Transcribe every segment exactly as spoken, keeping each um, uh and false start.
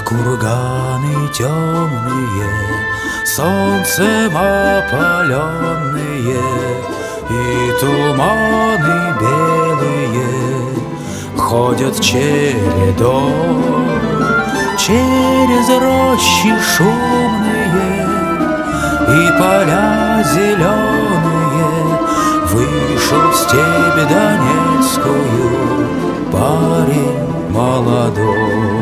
Курганы темные, солнцем опаленные, и туманы белые ходят чередой через рощи шумные и поля зеленые. Вышел в степь Донецкую парень молодой.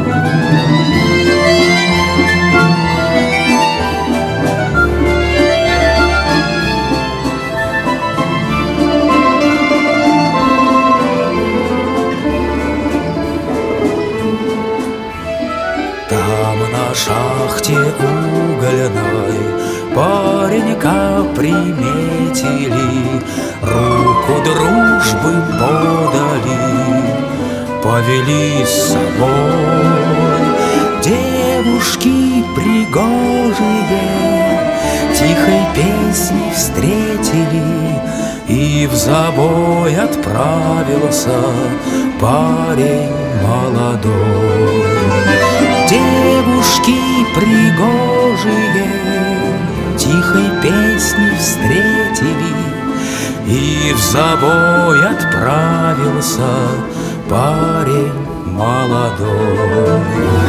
Там на шахте угольной паренька приметили, руку дружбы подали, повели с собой. Девушки пригожие тихой песней встретили, и в забой отправился парень молодой. Девушки пригожие тихой песней встретили, и в забой отправился парень молодой.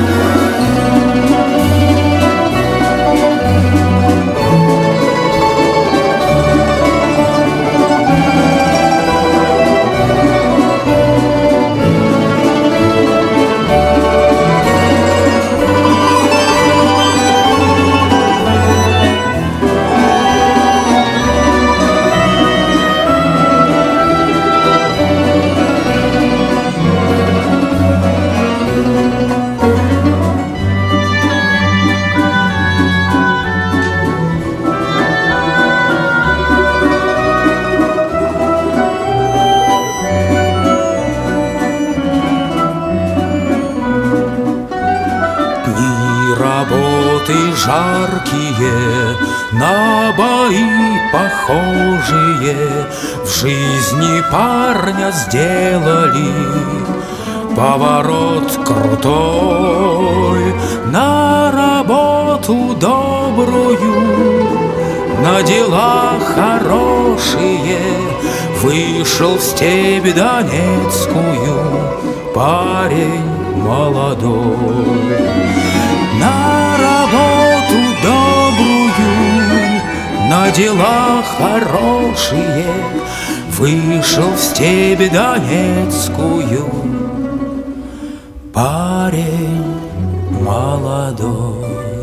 Работы жаркие, на бои похожие в жизни парня сделали поворот крутой. На работу добрую, на дела хорошие вышел в степь Донецкую парень молодой. На работу добрую, на дела хорошие вышел в степь Донецкую парень молодой.